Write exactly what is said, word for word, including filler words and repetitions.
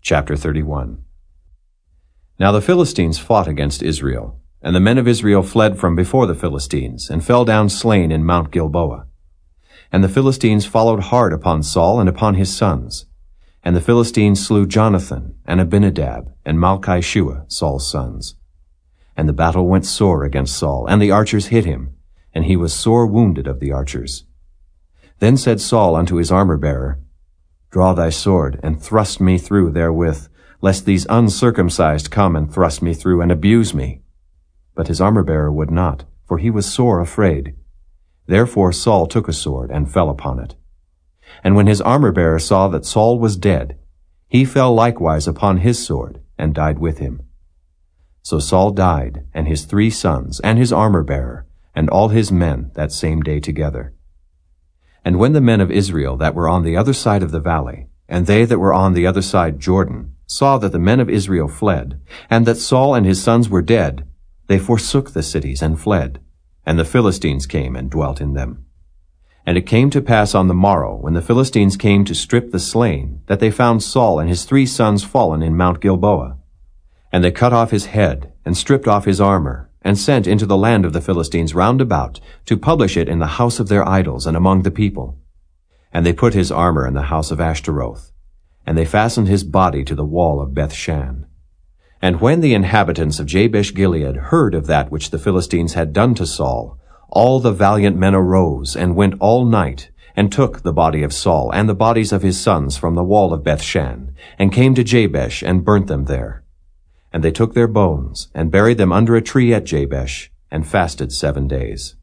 Chapter thirty-one. Now the Philistines fought against Israel, and the men of Israel fled from before the Philistines, and fell down slain in Mount Gilboa. And the Philistines followed hard upon Saul and upon his sons. And the Philistines slew Jonathan, and Abinadab, and Malchi-Shua, Saul's sons. And the battle went sore against Saul, and the archers hit him, and he was sore wounded of the archers. Then said Saul unto his armor-bearer, Draw thy sword, and thrust me through therewith, lest these uncircumcised come and thrust me through, and abuse me. But his armor-bearer would not, for he was sore afraid. Therefore Saul took a sword, and fell upon it. And when his armor-bearer saw that Saul was dead, he fell likewise upon his sword, and died with him. So Saul died, and his three sons, and his armor-bearer, and all his men that same day together. And when the men of Israel that were on the other side of the valley, and they that were on the other side Jordan, saw that the men of Israel fled, and that Saul and his sons were dead, they forsook the cities and fled, and the Philistines came and dwelt in them. And it came to pass on the morrow, when the Philistines came to strip the slain, that they found Saul and his three sons fallen in Mount Gilboa. And they cut off his head, and stripped off his armor, and sent into the land of the Philistines round about, to publish it in the house of their idols and among the people. And they put his armor in the house of Ashtaroth, and they fastened his body to the wall of Bethshan. And when the inhabitants of Jabesh-Gilead heard of that which the Philistines had done to Saul, all the valiant men arose, and went all night, and took the body of Saul and the bodies of his sons from the wall of Bethshan, and came to Jabesh, and burnt them there. And they took their bones, and buried them under a tree at Jabesh, and fasted seven days.